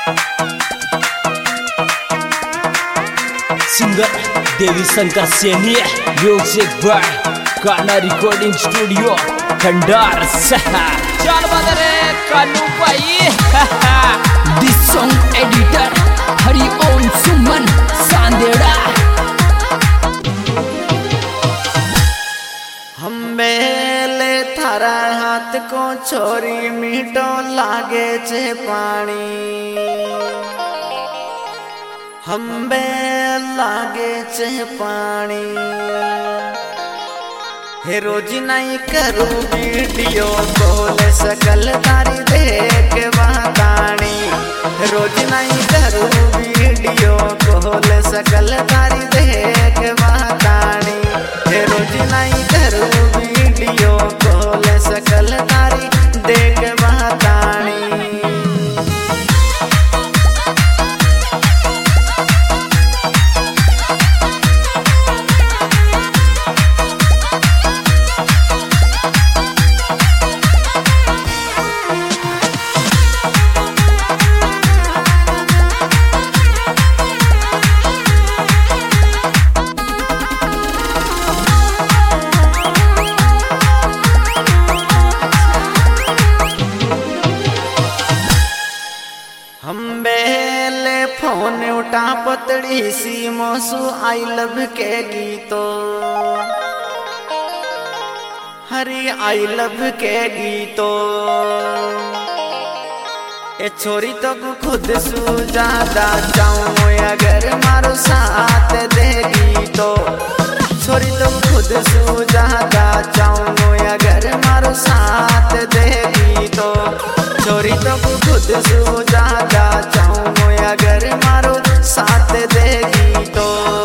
Singer Devi Shankar Saini, music by Kanha recording studio Khandar. चल बदरे कानू भाई। This song editor Hari Om Suman Sandera. हम बेले थारा हाथ को छोरी मीठो लागे छे पानी। हम बेल लागे छे पानी। हे रोज नहीं करूँ वीडियो कॉल सकल तारी देख बतानी। रोज नहीं करूँ वीडियो कॉल सकल तारी देख बतानी। हे रोज नहीं करूँ वीडियो कॉल सकल तारी देख बतानी। हम बेले फोन उठा पतड़ी सी मोसू आई लव के गीतो। हरी आई लव के गीतो। ए छोरी तो खुद सू ज्यादा चाहूँ अगर मारो साथ देगी तो। छोरी तो खुद सू ज्यादा चाहूँ अगर मारो साथ देगी तो। छोरी तो खुद सू ज्यादा चाहूँ अगर मारो साथ देगी तो।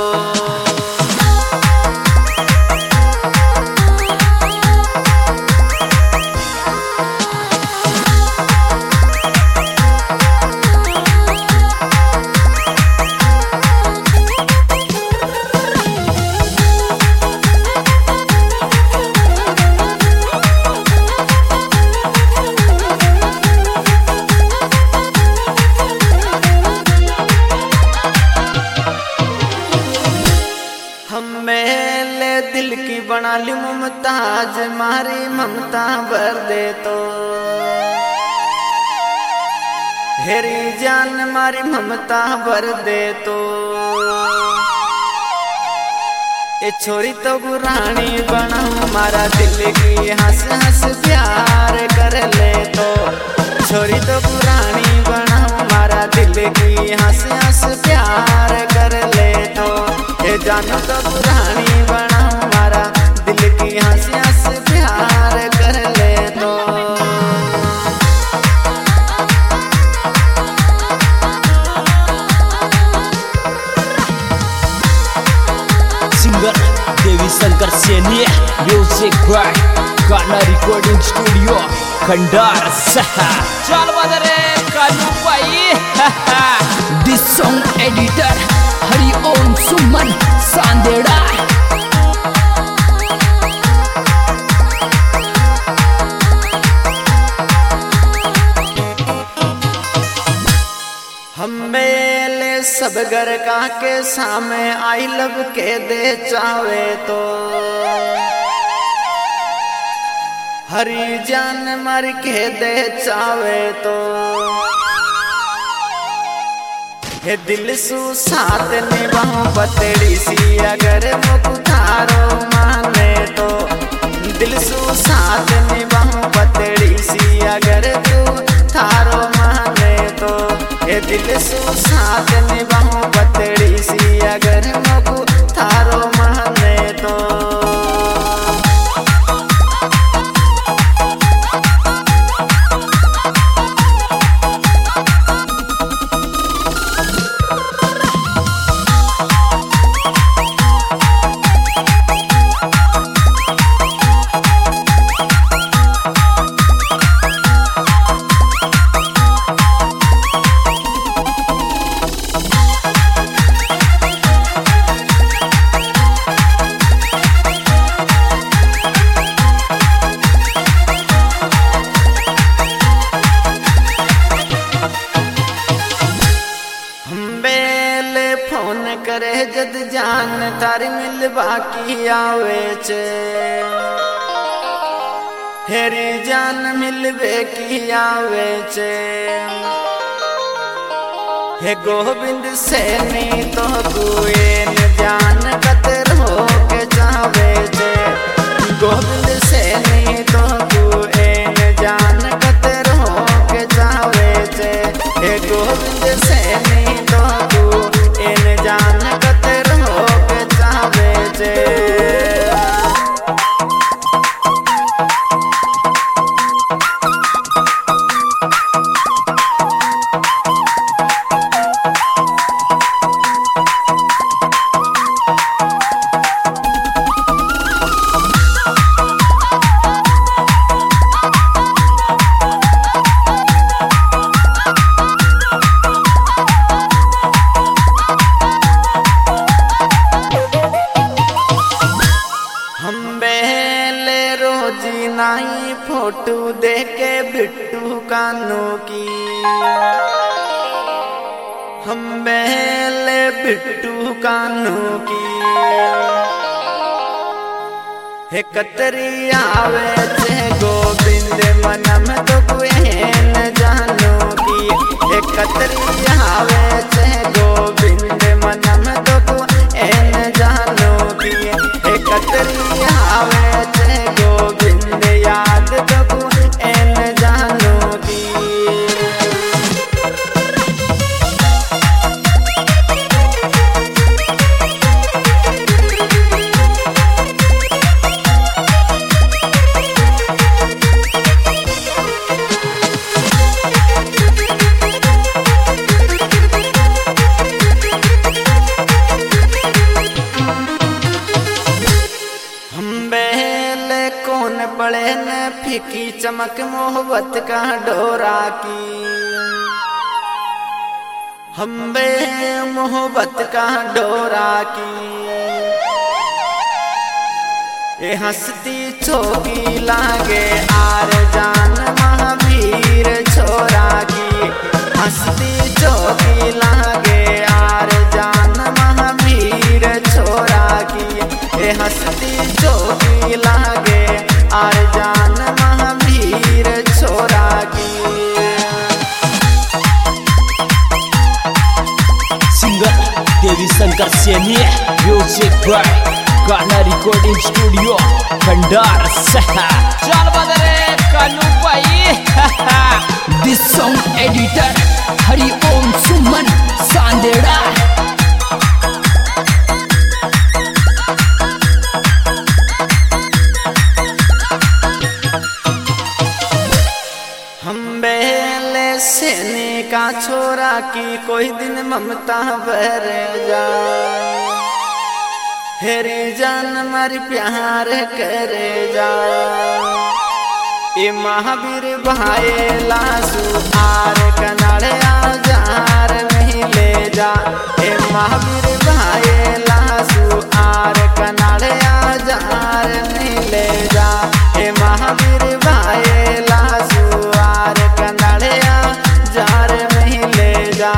मेले दिल की बना ली मुमताज मारी ममता भर दे तो। हेरी जान मारी ममता भर दे तो। ए छोरी तो गुरानी बनाऊं मारा दिल की हंस हंस प्यार कर ले तो। छोरी तो गुरानी बनाऊं मारा दिल की हंस हंस प्यार कर ले तो। ए जानो तो पुरानी बनाऊं मारा दिल की हंस हंस प्यार कर ले तो। Singer Devi Shankar Saini, music by Kanha recording studio Khandar. चल बदरे कानू भाई। This song editor Hari Om Suman Sandera. हम मेले सब घर का के सामने आई लव के दे चावे तो। हरी जान मर के दे चावे तो। हे दिल सू साथ निभाऊं पतड़ी सी अगर मुख थारो माने तो। दिल सू साथ निभाऊं पतड़ी सी अगर तू थारो माने तो। हे दिल सू साथ निभाऊं पतड़ी सी अगर मुख थारो माने तो। जान तारी मिलवा की आवे छे हेरी जान मिलवे की आवे छे हे गोविंद सैनी तो कुएन जान कतर हो के जावे छे गोविंद सैनी तो कुएन जान कतर हो के जावे छे हे गोविंद सैनी तो कुएन जान कतर हो के जावे छे नाई फोटो देखे बिट्टू कानू की हम बेले बिट्टू कानू की हे कतरी आवे छे गोविंद मनम तो कुएन जानू की हे कतरी आवे छे गोविंद मनम तो कुएन जानू की हे कतरी आवे छे गोविंद याद तो कुएन जानू की पड़े न फीकी चमक मोहब्बत का डोरा की हम बे मोहब्बत का डोरा की ये हंसती छोकी लागे आर जान महावीर छोरा की हंसती छोकी लागे आर जान महावीर छोरा की ये हंसती छोकी लागे आर जान महावीर छोरा की singer Devi Shankar Saini music by गाना रिकॉर्डिंग स्टूडियो खंडार चल बदरे कानू भाई this song editor Hari Om Suman Sandera Saini का छोरा की कोई दिन ममता भर जा हेरी जान मारी प्यार करे जा ये महावीर भाई लासू आर कनाड़े आजार नहीं ले जा ये महावीर भाई लासू आर कनाड़े आजार नहीं ले जा ये महावीर भाई लासू आर कनाड़े जार नहीं ले जा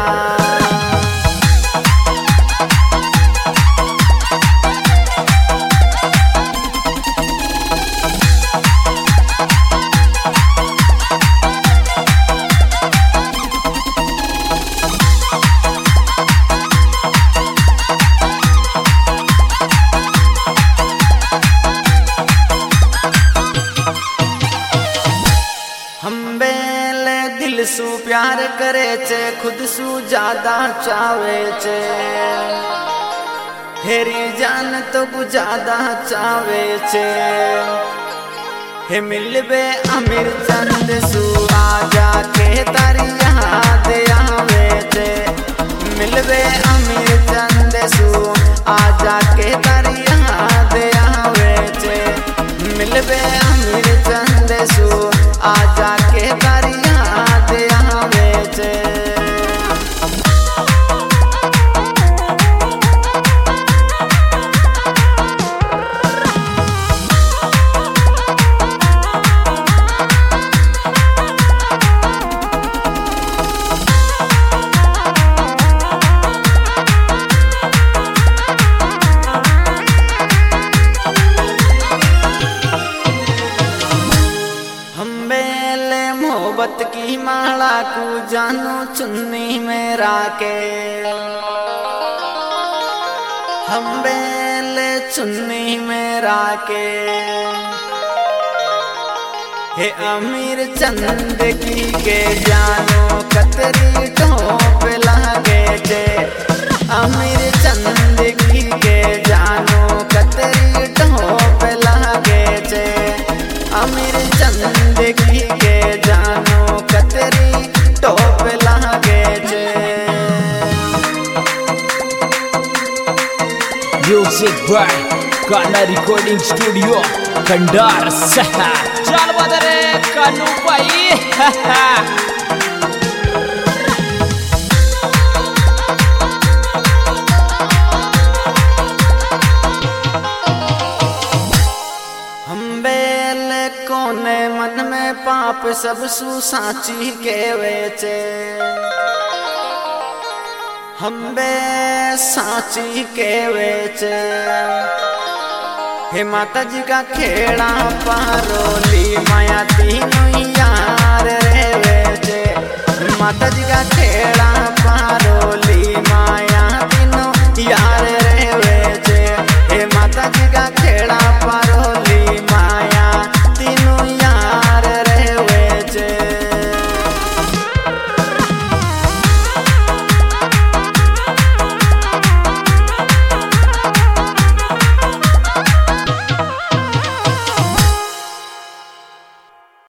दिल सू प्यार करे छे खुद सू ज्यादा चावे छे हेरी जान तो ज्यादा चावे छे हे मिलबे अमीर चंद सू आजा के तारी याद आवे छे मिलबे अमीर चंद सू आजा के तारी याद आवे छे मिलबे अमीर चंद सू आजा के तारी याद आवे छे को जानू चुन्नी में राके हम बेले चुन्नी में राके हे अमीर चंद की के जानो कतरी टोप लागे जे अमीर चंद की के जानो कतरी टोप लागे जे अमीर चंद की के जानो कतरी टोप लागे जे म्यूजिक बाय गाना रिकॉर्डिंग स्टूडियो खंडार सहा चल बदरे कानू भाई हम बेल कोने मन में पाप सब सु साची के वेचे हम बे साची के वेचे हे माता जी का खेड़ा पारोली माया तीनों यार रे वेचे माता जी